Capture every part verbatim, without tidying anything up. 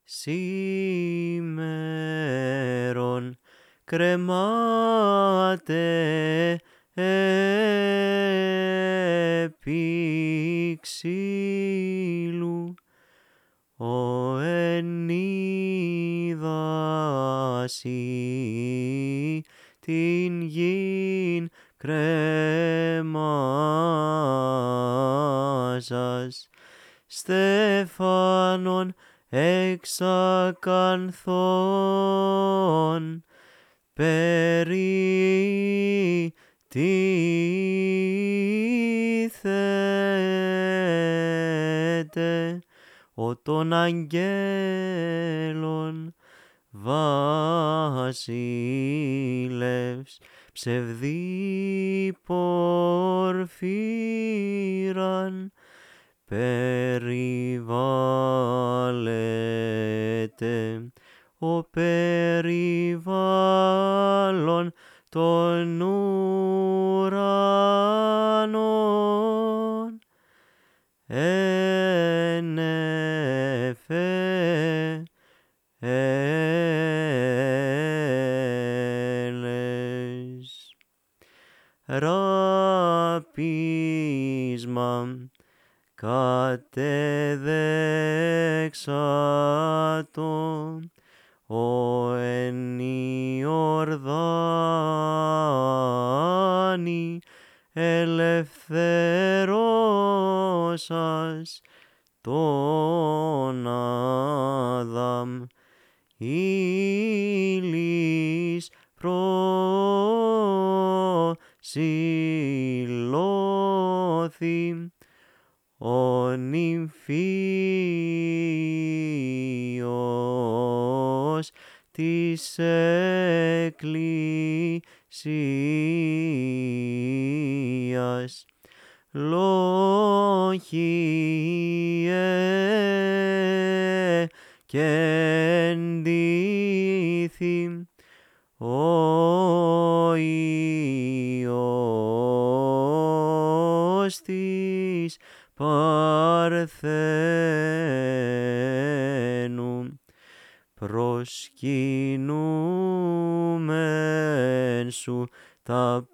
σήμερον κρεμάται επί ξύλου, ο εν είδασι την γην κρεμάσας, στέφανον εξακανθών περιτίθεται ο των αγγέλων βασιλεύς, ψευδή πορφύραν περιβάλλεται, ο περιβάλλον των ουρανών εν εφέ έλες. Ράπισμα κατεδέξατο ο εν Ιορδάνη ελευθερώσας τον Άδαμ ύλης προσηλώθη ο νυμφίος της Εκκλησίας, λόγιε και ενδύθη ο Υιός της Παρθένου, προσκυνούμεν σου τα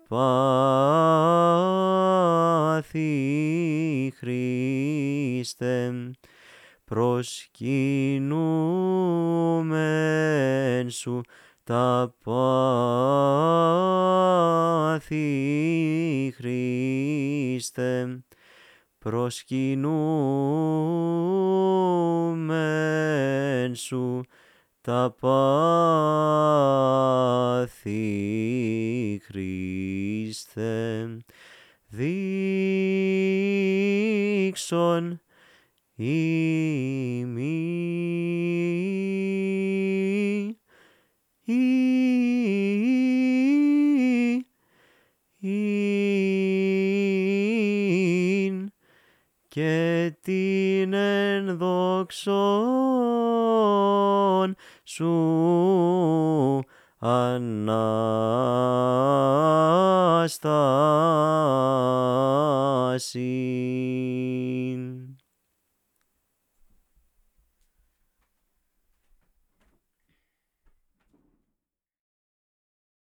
πάθη Χριστέ, προσκυνούμεν σου τα πάθη Χριστέ, προσκυνούμεν σου τα πάθη Χριστέ. Δείξον ημί ειν και την ενδοξών σου Ανάσταση.